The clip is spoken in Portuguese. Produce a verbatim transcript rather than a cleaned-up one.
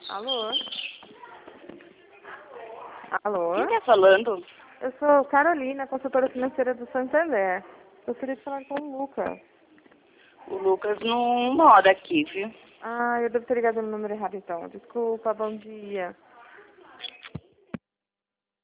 Alô? Alô? Quem tá falando? Eu sou Carolina, consultora financeira do Santander. Gostaria de falar com o Lucas. O Lucas não mora aqui, viu? Ah, eu devo ter ligado no número errado então. Desculpa, bom dia.